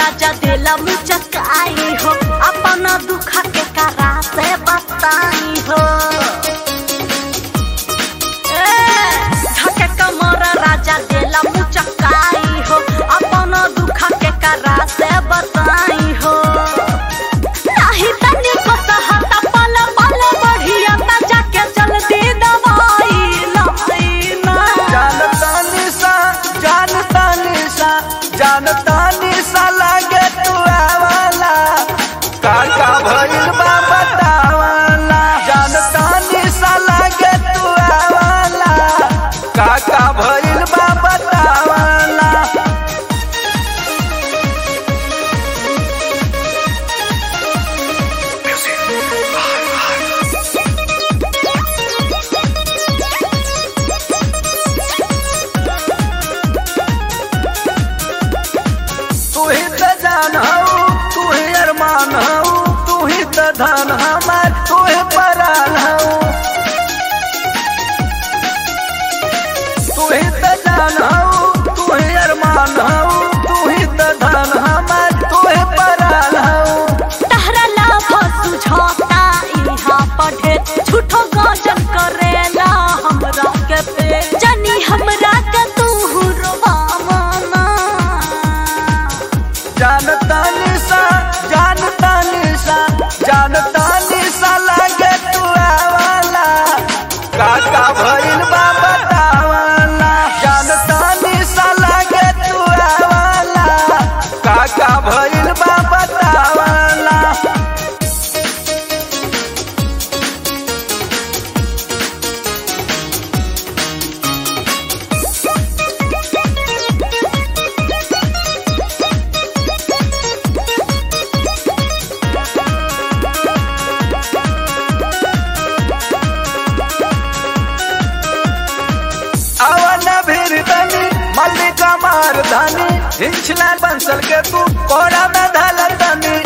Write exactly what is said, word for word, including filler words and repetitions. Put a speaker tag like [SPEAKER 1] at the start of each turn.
[SPEAKER 1] राजा देला मुचकाई हो अपना दुखा के करा से बताई हो धके कमर राजा देला मुचकाई हो अपना दुखा के करा से बताई हो नहीं तनी को सहता पल पल बढ़िया ता जाके जल्दी दवाई लाई ना
[SPEAKER 2] जानता निशा जानता निशा जानता निशा लागे तू आवाला काका भइल बा बतावाला जानता निशा लागे तू आवाला काका भइल बा बतावाला तू ही तो जान हऊ तू ही अरमान हऊ तू ही तो धन हमार तू ही परान हऊ तू ही तो जान हऊ तू ही अरमान हऊ तू ही तो धन हमार तू ही परान हऊ
[SPEAKER 1] तहरा लाभ सुझाता इहा पढ़े झूठो गाजन करेला हमरा के पे जनी हमरा के तू रोवावना
[SPEAKER 2] जानता निशा जानता निशा जानता निशा लागे तू आवाला काका भइल बा बतावाला जानता निशा लागे तू आवाला काका भइल बा बतावाला अवन भीर तनी मल्लिका मार धनी हिंचला बंसल के तू कोड़ा में धल तनी